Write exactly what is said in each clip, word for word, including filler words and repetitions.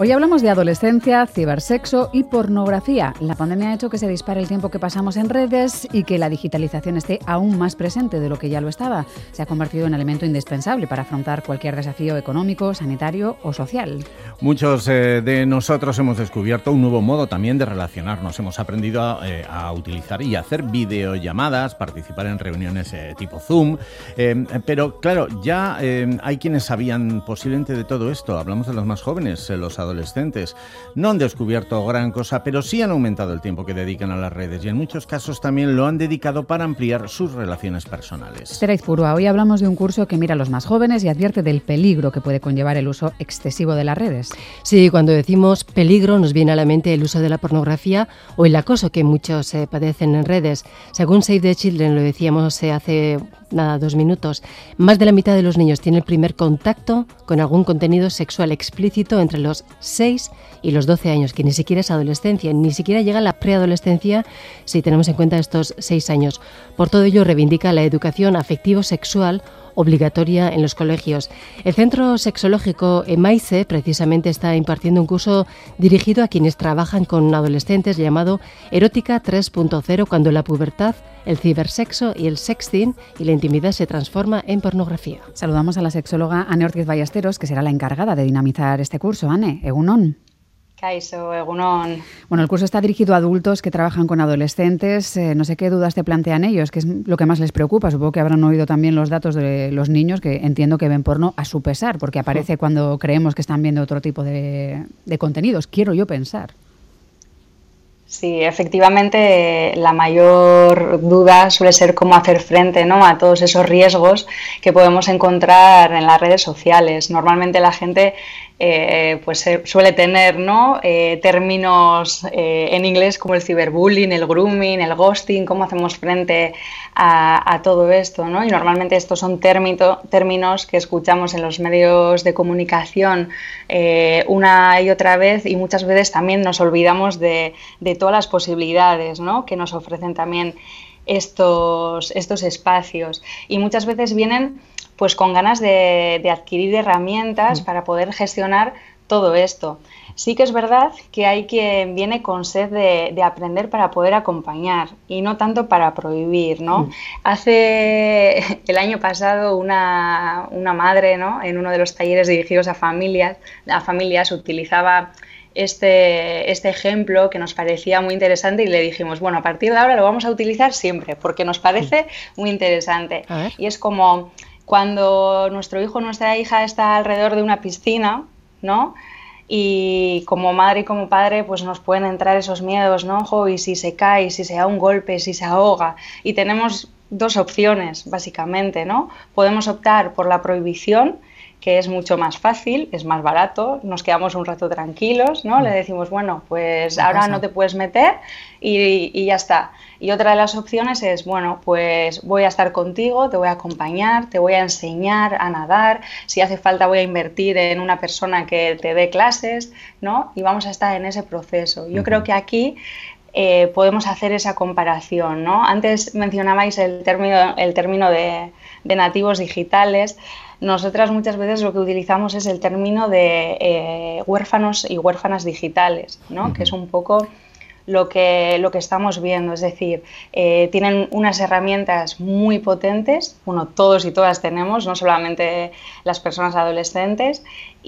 Hoy hablamos de adolescencia, cibersexo y pornografía. La pandemia ha hecho que se dispare el tiempo que pasamos en redes y que la digitalización esté aún más presente de lo que ya lo estaba. Se ha convertido en elemento indispensable para afrontar cualquier desafío económico, sanitario o social. Muchos eh, de nosotros hemos descubierto un nuevo modo también de relacionarnos. Hemos aprendido a, eh, a utilizar y hacer videollamadas, participar en reuniones eh, tipo Zoom. Eh, pero claro, ya eh, hay quienes sabían posiblemente de todo esto. Hablamos de los más jóvenes, eh, los adolescentes. No han descubierto gran cosa, pero sí han aumentado el tiempo que dedican a las redes y en muchos casos también lo han dedicado para ampliar sus relaciones personales. Esther Aizpurua, hoy hablamos de un curso que mira a los más jóvenes y advierte del peligro que puede conllevar el uso excesivo de las redes. Sí, cuando decimos peligro nos viene a la mente el uso de la pornografía o el acoso que muchos eh, padecen en redes. Según Save the Children, lo decíamos eh, hace nada, dos minutos, más de la mitad de los niños tiene el primer contacto con algún contenido sexual explícito entre los seis y los doce años, que ni siquiera es adolescencia, ni siquiera llega a la preadolescencia si tenemos en cuenta estos seis años. Por todo ello reivindica la educación afectivo-sexual obligatoria en los colegios. El Centro Sexológico EMAICE precisamente está impartiendo un curso dirigido a quienes trabajan con adolescentes llamado Erótica tres punto cero, cuando la pubertad, el cibersexo y el sexting y la intimidad se transforma en pornografía. Saludamos a la sexóloga Ane Ortiz Ballesteros, que será la encargada de dinamizar este curso. Ane, egunon. Kaixo, egunon. Bueno, el curso está dirigido a adultos que trabajan con adolescentes. Eh, no sé qué dudas te plantean ellos, qué es lo que más les preocupa. Supongo que habrán oído también los datos de los niños, que entiendo que ven porno a su pesar, porque aparece cuando creemos que están viendo otro tipo de, de contenidos. Quiero yo pensar. Sí, efectivamente, la mayor duda suele ser cómo hacer frente, ¿no?, a todos esos riesgos que podemos encontrar en las redes sociales. Normalmente la gente eh, pues suele tener, ¿no?, eh, términos eh, en inglés como el ciberbullying, el grooming, el ghosting, cómo hacemos frente a, a todo esto, ¿no? Y normalmente estos son término, términos que escuchamos en los medios de comunicación eh, una y otra vez, y muchas veces también nos olvidamos de, de todas las posibilidades, ¿no?, que nos ofrecen también estos, estos espacios, y muchas veces vienen pues con ganas de, de adquirir herramientas mm. para poder gestionar todo esto. Sí que es verdad que hay quien viene con sed de, de aprender para poder acompañar y no tanto para prohibir, ¿no? Mm. Hace el año pasado una, una madre, ¿no?, en uno de los talleres dirigidos a familias, a familias utilizaba Este, este ejemplo que nos parecía muy interesante y le dijimos, bueno, a partir de ahora lo vamos a utilizar siempre porque nos parece muy interesante. Y es como cuando nuestro hijo o nuestra hija está alrededor de una piscina, ¿no?, y como madre y como padre pues nos pueden entrar esos miedos, ¿no? Ojo, y si se cae, si se da un golpe, si se ahoga, y tenemos dos opciones básicamente, ¿no? Podemos optar por la prohibición, que es mucho más fácil, es más barato, nos quedamos un rato tranquilos, ¿no? Le decimos, bueno, pues ahora pasa? no te puedes meter y, y ya está. Y otra de las opciones es, bueno, pues voy a estar contigo, te voy a acompañar, te voy a enseñar a nadar, si hace falta voy a invertir en una persona que te dé clases, ¿no? Y vamos a estar en ese proceso. Yo uh-huh. creo que aquí eh, podemos hacer esa comparación, ¿no? Antes mencionabais el término, el término de, de nativos digitales. Nosotras muchas veces lo que utilizamos es el término de eh, huérfanos y huérfanas digitales, ¿no? Uh-huh. Que es un poco lo que, lo que estamos viendo, es decir, eh, tienen unas herramientas muy potentes, bueno, todos y todas tenemos, no solamente las personas adolescentes,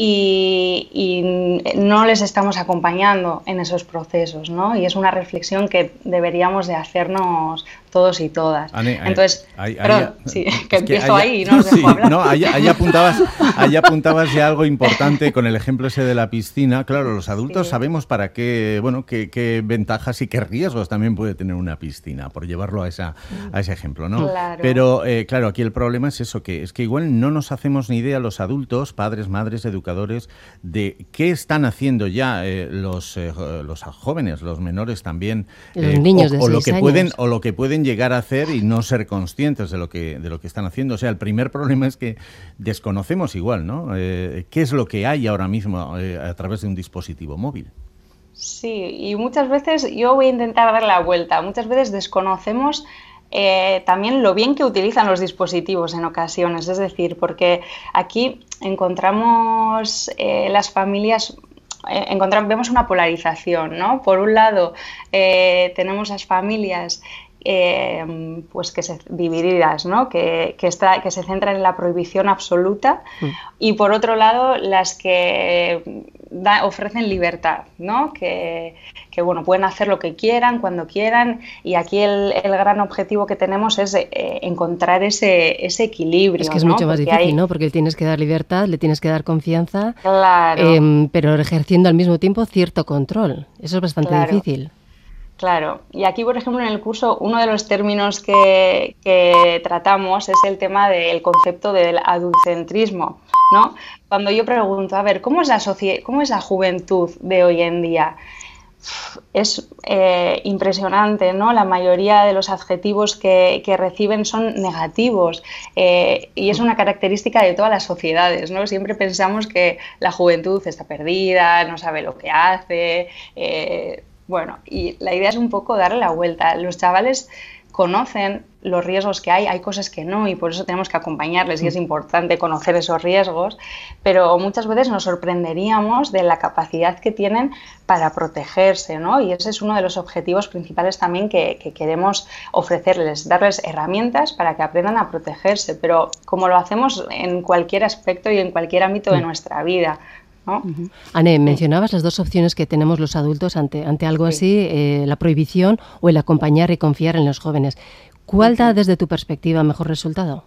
y, y no les estamos acompañando en esos procesos, ¿no? Y es una reflexión que deberíamos de hacernos todos y todas. Ane, Entonces, ahí, perdón, ahí, sí, es que empiezo que ahí y no os dejo sí, hablar. No, ahí, ahí, apuntabas, ahí apuntabas ya algo importante con el ejemplo ese de la piscina. Claro, los adultos sí. sabemos para qué, bueno, qué, qué ventajas y qué riesgos también puede tener una piscina, por llevarlo a, esa, a ese ejemplo, ¿no? Claro. Pero, eh, claro, aquí el problema es eso, que es que igual no nos hacemos ni idea los adultos, padres, madres, educadores, de qué están haciendo ya eh, los, eh, los jóvenes, los menores también, los eh, niños o, de o lo seis que años. pueden o lo que pueden llegar a hacer y no ser conscientes de lo que de lo que están haciendo. O sea, el primer problema es que desconocemos igual, ¿no? Eh, ¿Qué es lo que hay ahora mismo eh, a través de un dispositivo móvil? Sí, y muchas veces yo voy a intentar dar la vuelta. Muchas veces desconocemos Eh, también lo bien que utilizan los dispositivos en ocasiones, es decir, porque aquí encontramos eh, las familias eh, encontramos, vemos una polarización, ¿no? Por un lado, eh, tenemos las familias Eh, pues que se divididas, ¿no? que, que, está, que se centran en la prohibición absoluta mm. y por otro lado las que da, ofrecen libertad, ¿no? que, que bueno, pueden hacer lo que quieran, cuando quieran, y aquí el, el gran objetivo que tenemos es eh, encontrar ese, ese equilibrio. Es que es ¿no? mucho más Porque difícil, hay... ¿no? Porque le tienes que dar libertad, le tienes que dar confianza, claro. eh, pero ejerciendo al mismo tiempo cierto control. Eso es bastante claro. difícil. Claro, y aquí, por ejemplo, en el curso, uno de los términos que, que tratamos es el tema del concepto del adultcentrismo, ¿no? Cuando yo pregunto, a ver, ¿cómo es la, socie- cómo es la juventud de hoy en día? Es eh, impresionante, ¿no? La mayoría de los adjetivos que, que reciben son negativos eh, y es una característica de todas las sociedades, ¿no? Siempre pensamos que la juventud está perdida, no sabe lo que hace... Eh, Bueno, y la idea es un poco darle la vuelta. Los chavales conocen los riesgos que hay, hay cosas que no, y por eso tenemos que acompañarles y es importante conocer esos riesgos, pero muchas veces nos sorprenderíamos de la capacidad que tienen para protegerse, ¿no? Y ese es uno de los objetivos principales también que, que queremos ofrecerles, darles herramientas para que aprendan a protegerse, pero como lo hacemos en cualquier aspecto y en cualquier ámbito de nuestra vida, ¿no? Uh-huh. Anne, mencionabas las dos opciones que tenemos los adultos ante, ante algo sí. así, eh, la prohibición o el acompañar y confiar en los jóvenes. ¿Cuál uh-huh. da desde tu perspectiva mejor resultado?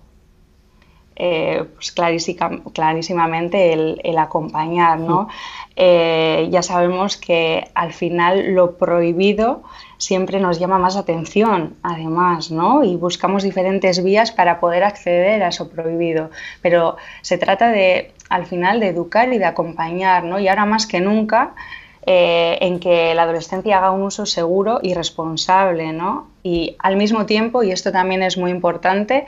Eh, pues clarísima, clarísimamente el, el acompañar, ¿no? Uh-huh. Eh, ya sabemos que al final lo prohibido siempre nos llama más atención, además, ¿no? Y buscamos diferentes vías para poder acceder a eso prohibido. Pero se trata de, al final, de educar y de acompañar, ¿no? Y ahora más que nunca, eh, en que la adolescencia haga un uso seguro y responsable, ¿no? Y al mismo tiempo, y esto también es muy importante,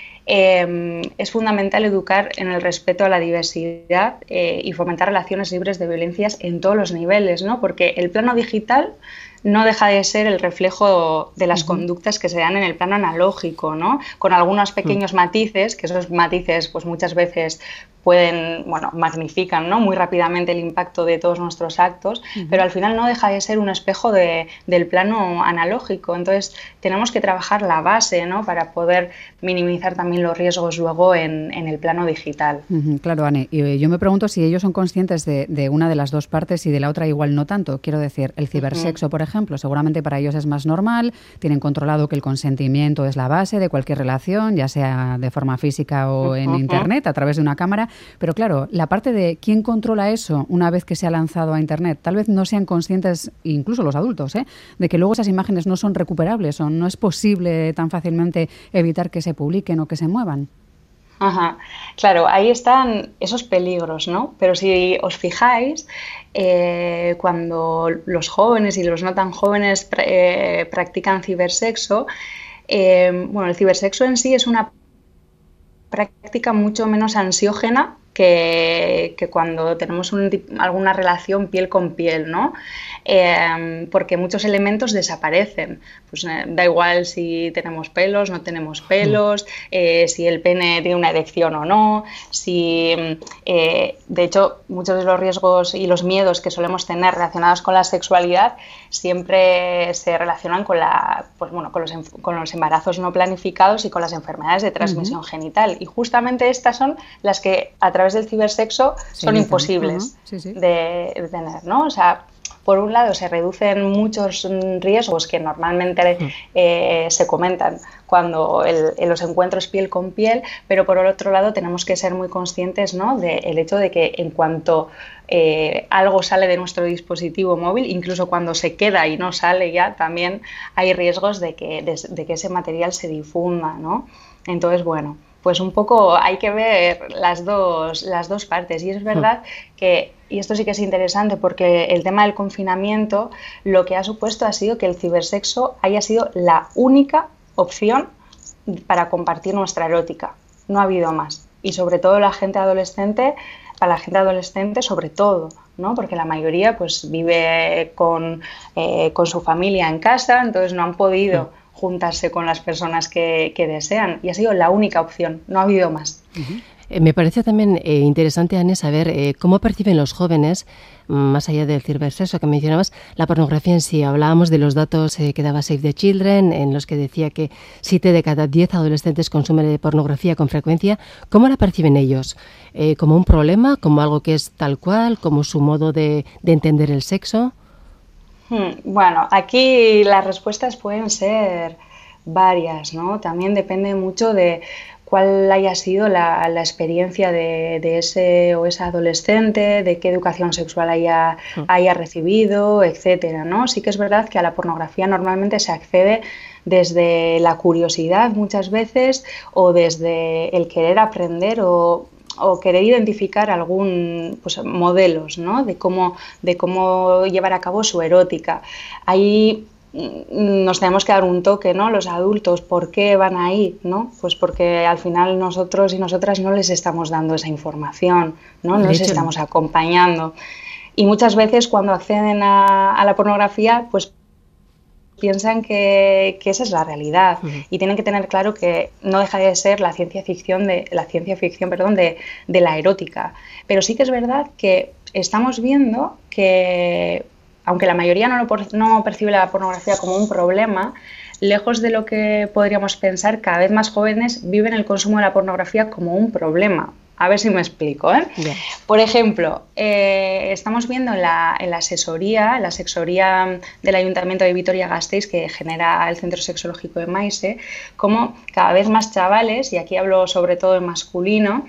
Eh, es fundamental educar en el respeto a la diversidad eh, y fomentar relaciones libres de violencias en todos los niveles, ¿no? Porque el plano digital no deja de ser el reflejo de las uh-huh. conductas que se dan en el plano analógico, ¿no? Con algunos pequeños uh-huh. matices, que esos matices pues muchas veces pueden, bueno, magnifican, ¿no? Muy rápidamente el impacto de todos nuestros actos, uh-huh. pero al final no deja de ser un espejo de, del plano analógico. Entonces tenemos que trabajar la base, ¿no? Para poder minimizar también los riesgos luego en, en el plano digital. Uh-huh. Claro, Anne, y yo me pregunto si ellos son conscientes de, de una de las dos partes y de la otra igual no tanto. Quiero decir, el cibersexo, uh-huh. por ejemplo, seguramente para ellos es más normal, tienen controlado que el consentimiento es la base de cualquier relación, ya sea de forma física o uh-huh. en internet, a través de una cámara, pero claro, la parte de quién controla eso una vez que se ha lanzado a internet, tal vez no sean conscientes, incluso los adultos, ¿eh? de que luego esas imágenes no son recuperables o no es posible tan fácilmente evitar que se publiquen o que se muevan. Ajá, claro, ahí están esos peligros, ¿no? Pero si os fijáis, eh, cuando los jóvenes y los no tan jóvenes eh, practican cibersexo, eh, bueno, el cibersexo en sí es una práctica mucho menos ansiógena que, que cuando tenemos un, alguna relación piel con piel, ¿no? Eh, porque muchos elementos desaparecen. Pues eh, da igual si tenemos pelos, no tenemos pelos, eh, si el pene tiene una erección o no, si, eh, de hecho, muchos de los riesgos y los miedos que solemos tener relacionados con la sexualidad siempre se relacionan con, la, pues, bueno, con, los, con los embarazos no planificados y con las enfermedades de transmisión uh-huh. genital. Y justamente estas son las que a través del cibersexo sí, son imposibles uh-huh. sí, sí. De, de tener, ¿no? O sea, por un lado se reducen muchos riesgos que normalmente eh, se comentan cuando el, en los encuentros piel con piel, pero por otro lado tenemos que ser muy conscientes, ¿no? del hecho de que en cuanto eh, algo sale de nuestro dispositivo móvil, incluso cuando se queda y no sale ya, también hay riesgos de que, de, de que ese material se difunda, ¿no? Entonces, bueno, pues un poco hay que ver las dos, las dos partes. Y es verdad que, y esto sí que es interesante, porque el tema del confinamiento lo que ha supuesto ha sido que el cibersexo haya sido la única opción para compartir nuestra erótica. No ha habido más. Y sobre todo la gente adolescente, para la gente adolescente sobre todo, ¿no? Porque la mayoría pues vive con, eh, con su familia en casa, entonces no han podido juntarse con las personas que, que desean, y ha sido la única opción, no ha habido más. Uh-huh. Eh, me parece también eh, interesante, Anne, saber eh, cómo perciben los jóvenes, más allá del cibersexo que mencionabas, la pornografía en sí. Hablábamos de los datos eh, que daba Save the Children, en los que decía que siete de cada diez adolescentes consumen pornografía con frecuencia. ¿Cómo la perciben ellos? Eh, ¿Como un problema? ¿Como algo que es tal cual? ¿Como su modo de, de entender el sexo? Bueno, aquí las respuestas pueden ser varias, ¿no? También depende mucho de cuál haya sido la, la experiencia de, de ese o esa adolescente, de qué educación sexual haya, haya recibido, etcétera, ¿no? Sí que es verdad que a la pornografía normalmente se accede desde la curiosidad muchas veces o desde el querer aprender o o querer identificar algún pues, modelos, ¿no? de cómo de cómo llevar a cabo su erótica. Ahí nos tenemos que dar un toque, ¿no? Los adultos, ¿por qué van ahí? ¿No? Pues porque al final nosotros y nosotras no les estamos dando esa información, ¿no? No les estamos acompañando. Y muchas veces cuando acceden a, a la pornografía, pues piensan que, que esa es la realidad. Uh-huh. Y tienen que tener claro que no deja de ser la ciencia ficción de la ciencia ficción, perdón, de, de la erótica. Pero sí que es verdad que estamos viendo que, aunque la mayoría no, lo, no percibe la pornografía como un problema, lejos de lo que podríamos pensar, cada vez más jóvenes viven el consumo de la pornografía como un problema. A ver si me explico, ¿eh? Yeah. Por ejemplo, eh, estamos viendo en la, en la asesoría, la asesoría del Ayuntamiento de Vitoria-Gasteiz que genera el Centro Sexológico de Maise, como cada vez más chavales, y aquí hablo sobre todo en masculino,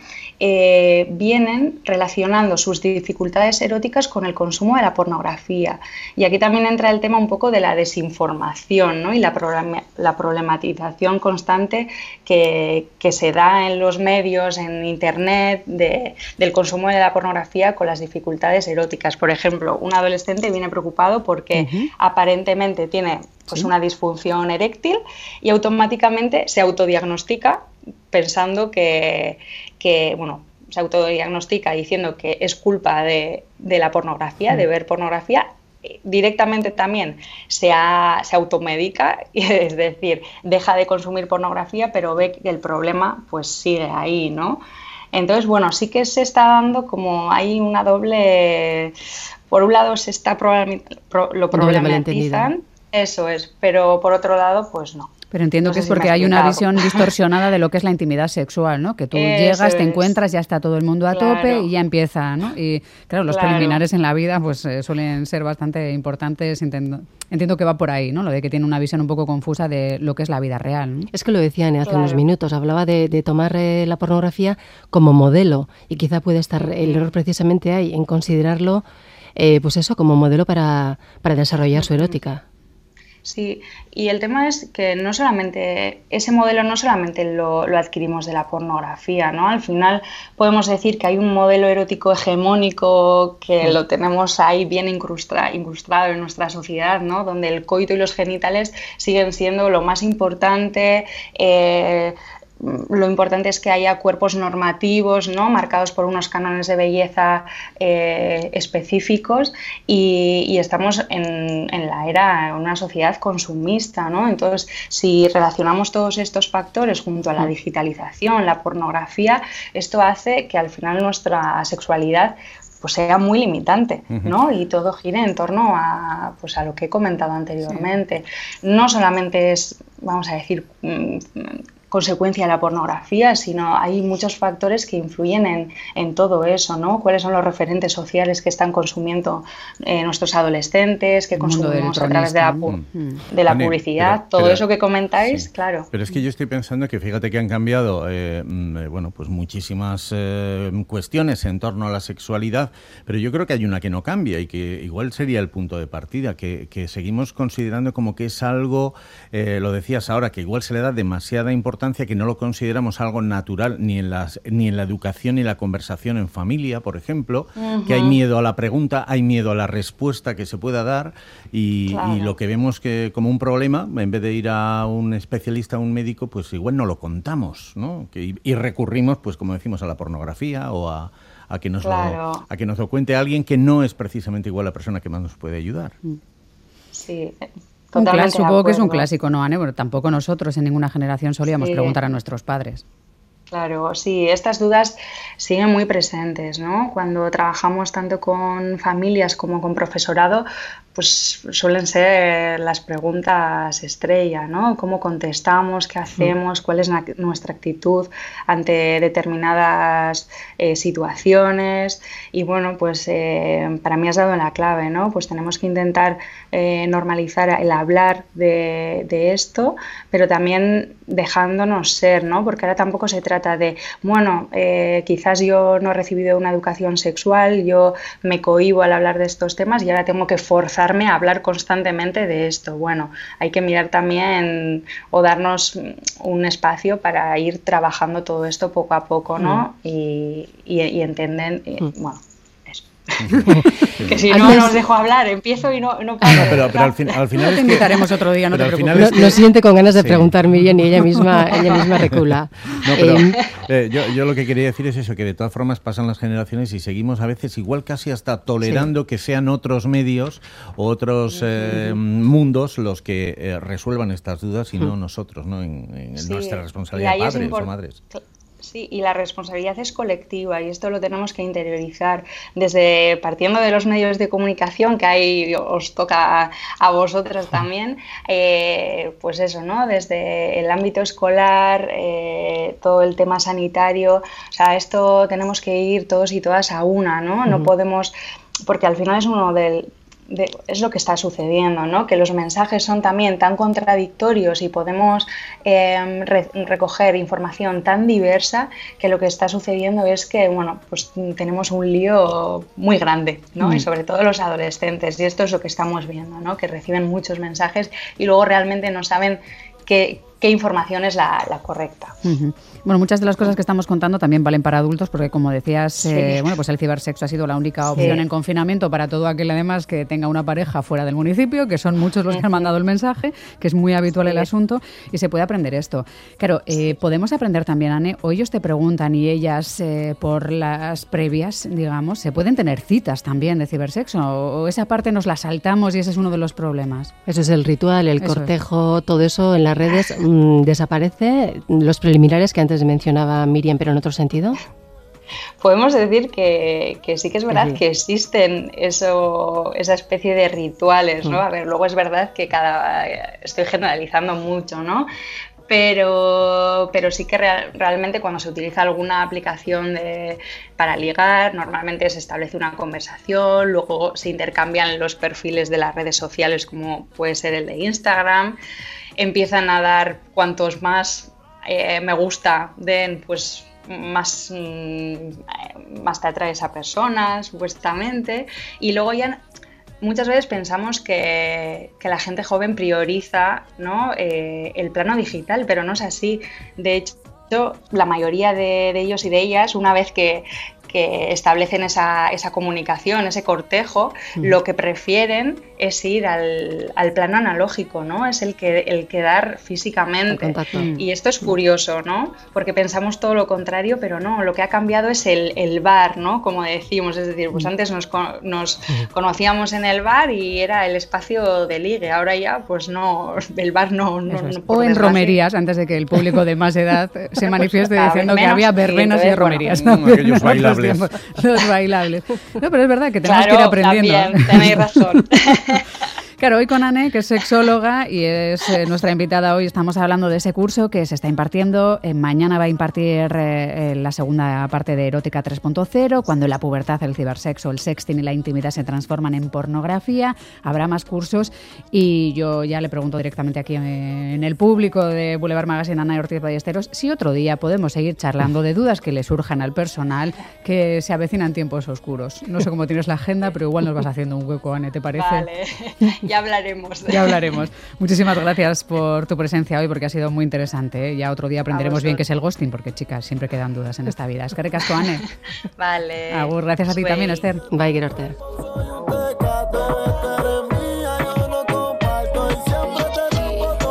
eh, vienen relacionando sus dificultades eróticas con el consumo de la pornografía. Y aquí también entra el tema un poco de la desinformación, ¿no? Y la, problem- la problematización constante que, que se da en los medios, en Internet, De, del consumo de la pornografía con las dificultades eróticas. Por ejemplo, un adolescente viene preocupado porque uh-huh. aparentemente tiene pues, ¿Sí? una disfunción eréctil y automáticamente se autodiagnostica pensando que, que bueno, se autodiagnostica diciendo que es culpa de, de la pornografía, uh-huh. de ver pornografía. Directamente también se, ha, se automedica, es decir, deja de consumir pornografía, pero ve que el problema pues sigue ahí, ¿no? Entonces, bueno, sí que se está dando como hay una doble... Por un lado se está problem, pro, lo problematizan, eso es, pero por otro lado, pues no. Pero entiendo no que es porque si hay una visión distorsionada de lo que es la intimidad sexual, ¿no? Que tú Eso llegas, es. te encuentras, ya está todo el mundo a claro. tope y ya empieza, ¿no? Y claro, los claro. preliminares en la vida pues eh, suelen ser bastante importantes. Entiendo, entiendo que va por ahí, ¿no? Lo de que tiene una visión un poco confusa de lo que es la vida real, ¿no? Es que lo decían hace claro. unos minutos, hablaba de, de tomar eh, la pornografía como modelo y quizá puede estar el error precisamente ahí en considerarlo, eh, pues eso, como modelo para, para desarrollar su erótica. Sí, y el tema es que no solamente ese modelo no solamente lo, lo adquirimos de la pornografía, ¿no? Al final podemos decir que hay un modelo erótico hegemónico que lo tenemos ahí bien incrusta, incrustado en nuestra sociedad, ¿no? Donde el coito y los genitales siguen siendo lo más importante. Eh, Lo importante es que haya cuerpos normativos, ¿no? Marcados por unos cánones de belleza eh, específicos y, y estamos en, en la era, en una sociedad consumista, ¿no? Entonces, si relacionamos todos estos factores junto a la digitalización, la pornografía, esto hace que al final nuestra sexualidad pues sea muy limitante, ¿no? Y todo gire en torno a, pues a lo que he comentado anteriormente. Sí. No solamente es, vamos a decir, consecuencia de la pornografía, sino hay muchos factores que influyen en, en todo eso, ¿no? ¿Cuáles son los referentes sociales que están consumiendo eh, nuestros adolescentes, que consumimos a través de la, pu- de la Anne, publicidad? Pero, todo pero, eso que comentáis, sí. claro. Pero es que yo estoy pensando que fíjate que han cambiado eh, bueno, pues muchísimas eh, cuestiones en torno a la sexualidad, pero yo creo que hay una que no cambia y que igual sería el punto de partida, que, que seguimos considerando como que es algo, eh, lo decías ahora, que igual se le da demasiada importancia, que no lo consideramos algo natural ni en las ni en la educación ni la conversación en familia, por ejemplo, uh-huh. que hay miedo a la pregunta, hay miedo a la respuesta que se pueda dar y, claro. y lo que vemos que como un problema, en vez de ir a un especialista, a un médico, pues igual no lo contamos, ¿no? Que, y, y recurrimos, pues como decimos, a la pornografía o a, a que nos claro. lo, a que nos lo cuente alguien que no es precisamente igual la persona que más nos puede ayudar. Sí. Un clásico, supongo que es un clásico, ¿no, Anne? Bueno, tampoco nosotros en ninguna generación solíamos sí. preguntar a nuestros padres. Claro, sí, estas dudas siguen muy presentes, ¿no? Cuando trabajamos tanto con familias como con profesorado, pues suelen ser las preguntas estrella, ¿no? ¿Cómo contestamos? ¿Qué hacemos? ¿Cuál es nuestra actitud ante determinadas eh, situaciones? Y bueno, pues eh, para mí has dado la clave, ¿no? Pues tenemos que intentar eh, normalizar el hablar de, de esto, pero también dejándonos ser, ¿no? Porque ahora tampoco se trata de, bueno, eh, quizás yo no he recibido una educación sexual, yo me cohíbo al hablar de estos temas y ahora tengo que forzar a hablar constantemente de esto. Bueno, hay que mirar también o darnos un espacio para ir trabajando todo esto poco a poco, ¿no? Mm. Y, y, y entender, y, mm. bueno, eso. Que si no, no os dejo hablar, empiezo y no, no paro. No, pero, pero al, fin, al final te invitaremos otro día, no te preocupes. No, no siente con ganas de sí. preguntar Miriam y ella misma, ella misma recula. No, pero eh, eh, yo, yo lo que quería decir es eso, que de todas formas pasan las generaciones y seguimos a veces igual casi hasta tolerando sí. que sean otros medios o otros eh, uh-huh. mundos los que eh, resuelvan estas dudas y uh-huh. no nosotros, ¿no? En, en sí. nuestra responsabilidad de padres import- o madres. Sí, y la responsabilidad es colectiva y esto lo tenemos que interiorizar desde partiendo de los medios de comunicación, que ahí os toca a, a vosotras también, eh, pues eso, ¿no? Desde el ámbito escolar, eh, todo el tema sanitario, o sea, esto tenemos que ir todos y todas a una, ¿no? No uh-huh. podemos, porque al final es uno del... De, es lo que está sucediendo, ¿no? Que los mensajes son también tan contradictorios y podemos eh, re- recoger información tan diversa que lo que está sucediendo es que, bueno, pues tenemos un lío muy grande, ¿no? Mm. Y sobre todo los adolescentes, y esto es lo que estamos viendo, ¿no? Que reciben muchos mensajes y luego realmente no saben qué, qué información es la, la correcta. Uh-huh. Bueno, muchas de las cosas que estamos contando también valen para adultos porque, como decías, sí. eh, bueno, pues el cibersexo ha sido la única opción sí. en confinamiento para todo aquel, además, que tenga una pareja fuera del municipio, que son muchos los que han mandado el mensaje, que es muy habitual sí. el asunto, y se puede aprender esto. Claro, eh, podemos aprender también, Anne, o ellos te preguntan y ellas, eh, por las previas, digamos, ¿se pueden tener citas también de cibersexo? ¿O, o esa parte nos la saltamos y ese es uno de los problemas? Eso es el ritual, el eso cortejo, es. Todo eso en las redes mmm, desaparece. Los preliminares que antes mencionaba Miriam, pero en otro sentido. Podemos decir que, que sí que es verdad sí. que existen eso, esa especie de rituales, ¿no? A ver, luego es verdad que cada estoy generalizando mucho, ¿no? Pero, pero sí que real, realmente cuando se utiliza alguna aplicación de, para ligar, normalmente se establece una conversación, luego se intercambian los perfiles de las redes sociales, como puede ser el de Instagram, empiezan a dar cuantos más eh, me gusta den, pues más, mmm, más te atrae esa persona, supuestamente, y luego ya muchas veces pensamos que, que la gente joven prioriza, ¿no? eh, el plano digital, pero no es así. De hecho, la mayoría de, de ellos y de ellas, una vez que, que establecen esa, esa comunicación, ese cortejo, mm. lo que prefieren es ir al, al plano analógico, ¿no? Es el que el quedar físicamente. Y esto es curioso, ¿no? Porque pensamos todo lo contrario, pero no, lo que ha cambiado es el, el bar, ¿no? Como decimos, es decir, pues antes nos, nos conocíamos en el bar y era el espacio de ligue, ahora ya pues no, el bar no... no, no o en romerías, antes de que el público de más edad se manifieste diciendo menos, que había verbenas sí, entonces, y romerías. Bueno, ¿no? Aquellos bailables. Los bailables. No, pero es verdad que tenemos claro, que ir aprendiendo. También, tenéis razón. Claro, hoy con Anne, que es sexóloga y es eh, nuestra invitada hoy, estamos hablando de ese curso que se está impartiendo. Eh, mañana va a impartir eh, la segunda parte de Erótica tres punto cero, cuando la pubertad, el cibersexo, el sexting y la intimidad se transforman en pornografía. Habrá más cursos y yo ya le pregunto directamente aquí en el público de Boulevard Magazine, Ana Ortiz Ballesteros, si otro día podemos seguir charlando de dudas que le surjan al personal, que se avecinan tiempos oscuros. No sé cómo tienes la agenda, pero igual nos vas haciendo un hueco, Anne, ¿te parece? Vale. Ya hablaremos. Ya hablaremos. Muchísimas gracias por tu presencia hoy, porque ha sido muy interesante, ¿eh? Ya otro día aprenderemos bien qué es el ghosting, porque, chicas, siempre quedan dudas en esta vida. Es que recasco, Anne. Vale. Agur, gracias a ti Soy... también, Esther. Bye, Gerorter.